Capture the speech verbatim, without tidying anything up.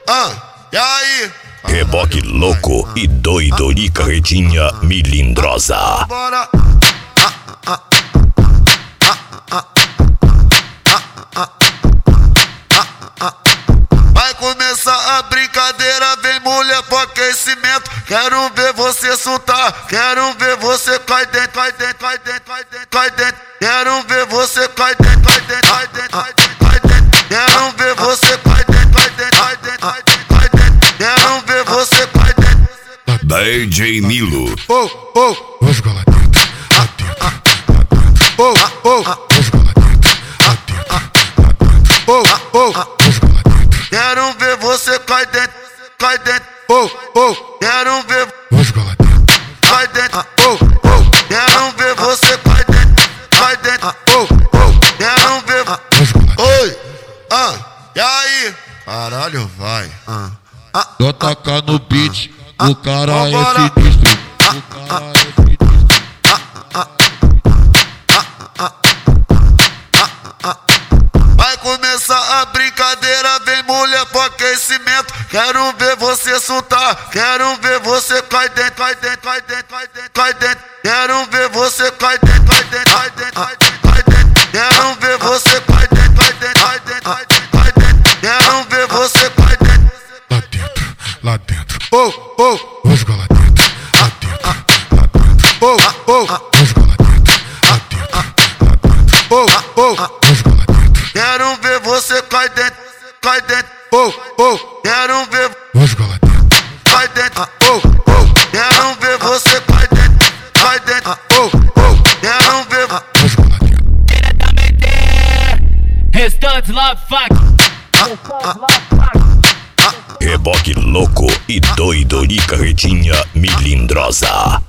ah, e aí? Reboque louco e doido de carretinha melindrosa. Bora. Vai começar a brincadeira, vem mulher pro aquecimento. Quero ver você soltar, quero ver você cai dentro, cai dentro, cai dentro, cai dentro, cai dentro. Quero ver você cai dentro, cai dentro, cai dentro, cai dentro, cai dentro. Quero ver você cai dentro, cai dentro, cai dentro, cai dentro, cai dentro. Quero ver você cai dentro. D J Milo. Oh, oh, vou jogar lá dentro, lá dentro, lá dentro. oh, oh, Vou jogar lá dentro, lá dentro, lá dentro. oh, oh. Vou jogar lá dentro, Quero ver você cai dentro, cai dentro. Oh, oh. Quero ver vou jogar lá dentro. cai dentro. Oh, oh. Quero ver você cai dentro, cai dentro. Oh, oh. Quero ver. Vou jogar lá dentro. Oi, ah, e aí? Caralho, vai. Ah, ah, Só tacar no beat, o cara vambora. é sinistro. O cara é sinistro. Vai começar a brincadeira, vem mulher pro aquecimento. Quero ver você soltar, quero ver você cai dentro, cai dentro, cai dentro, cai dentro, cai dentro. Quero ver você cai dentro, cai dentro, cai dentro, cai dentro, cai dentro. Quero ver você cai dentro, cai dentro, cai dentro, cai dentro, cai dentro. Quero ver você cai dentro. Lá dentro, lá dentro. Oh, oh, Vou jogar lá dentro, lá dentro, lá dentro. oh, oh, Vou jogar lá dentro, lá dentro, lá dentro. oh, oh. Vou jogar lá dentro, Quero ver você cai dentro, cai dentro. Oh, oh. Quero ver vou jogar lá dentro. cai dentro. Oh, oh. Quero ver você cai dentro, cai dentro. Oh, oh. Quero ver. Vou jogar lá dentro. Diretamente, restantes lá, fuck. Reboque louco e doido de carretinha melindrosa.